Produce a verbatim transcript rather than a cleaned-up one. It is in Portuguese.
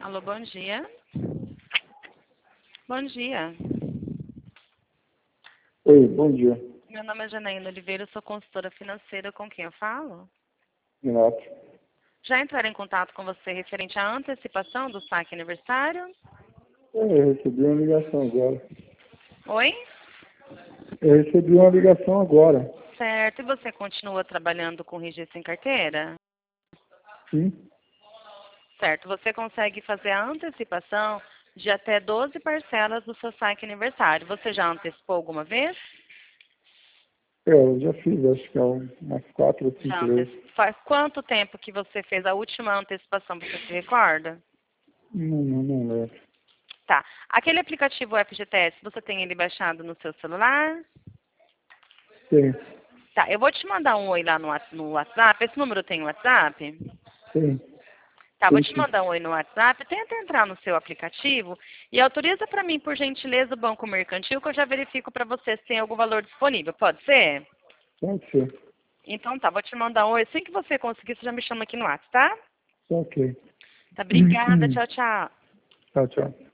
Alô, bom dia. Bom dia. Oi, bom dia. Meu nome é Janaína Oliveira, eu sou consultora financeira. Com quem eu falo? Renato. Já entraram em contato com você referente à antecipação do saque aniversário? É, eu recebi uma ligação agora. Oi? Eu recebi uma ligação agora. Certo. E você continua trabalhando com registro em carteira? Sim? Certo. Você consegue fazer a antecipação de até doze parcelas do seu saque aniversário. Você já antecipou alguma vez? É, eu já fiz, acho que há um- umas quatro ou Já cinco vezes. antecipou. Faz quanto tempo que você fez a última antecipação? Você se recorda? Não, não, não lembro. Tá. Aquele aplicativo F G T S, você tem ele baixado no seu celular? Sim, Tá, eu vou te mandar um oi lá no, Whats- no WhatsApp. Esse número tem WhatsApp? sim, Tá, vou sim, te sim. mandar um oi no WhatsApp. Tenta entrar no seu aplicativo e autoriza para mim, por gentileza, o Banco Mercantil, que eu já verifico para você se tem algum valor disponível. Pode ser? Pode ser. Então tá, vou te mandar um oi. Assim que você conseguir, você já me chama aqui no WhatsApp, tá? Ok. Tá, obrigada. Tchau, tchau. Tchau, tchau.